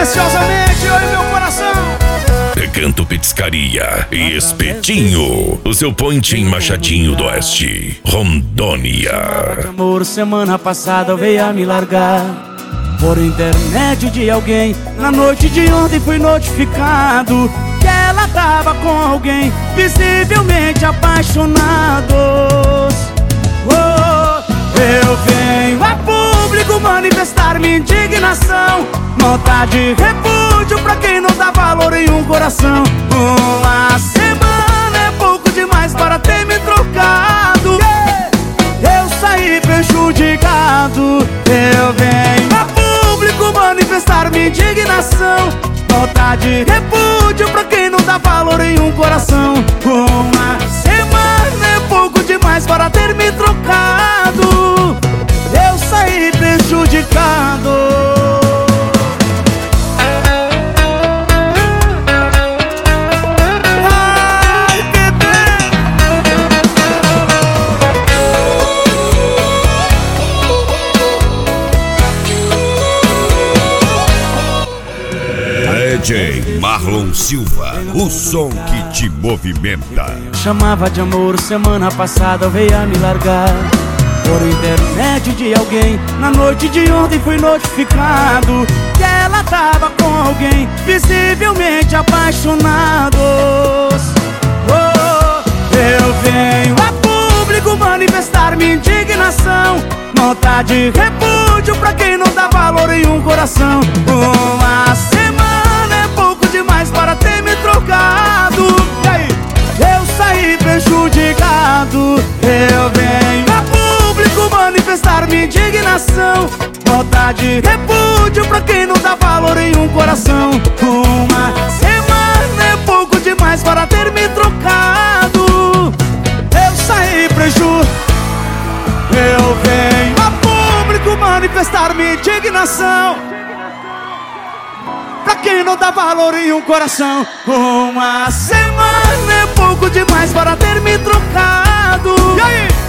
Preciosamente, eu e meu coração. Recanto Petiscaria e Espetinho, o seu point em Machadinho do Oeste, Rondônia. Amor, semana passada veio a me largar por intermédio de alguém. Na noite de ontem fui notificado que ela tava com alguém, visivelmente apaixonados. Eu venho a público manifestar minha indignação, nota de repúdio pra quem não dá valor em um coração. Uma semana é pouco demais para ter me trocado. Eu saí prejudicado. Eu venho a público manifestar minha indignação, nota de repúdio pra quem não dá valor em um coração. Uma semana é pouco demais para ter me trocado. Eu saí prejudicado. Ai, bebê. DJ Marlon Silva, o som que te movimenta. Chamava de amor, semana passada veio a me largar por intermédio de alguém. Na noite de ontem fui notificado que ela tava com alguém, visivelmente apaixonados. Eu venho a público manifestar minha indignação, nota de repúdio pra quem não dá valor em um coração. Uma semana é pouco demais para ter me trocado. E aí? Eu saí prejudicado. Eu venho a público manifestar minha indignação, nota de repúdio pra quem não dá valor em um coração. Uma semana é pouco demais para ter me trocado. Eu saí prejudicado. Eu venho a público manifestar minha indignação pra quem não dá valor em um coração. Uma semana é pouco demais para ter me trocado. E aí?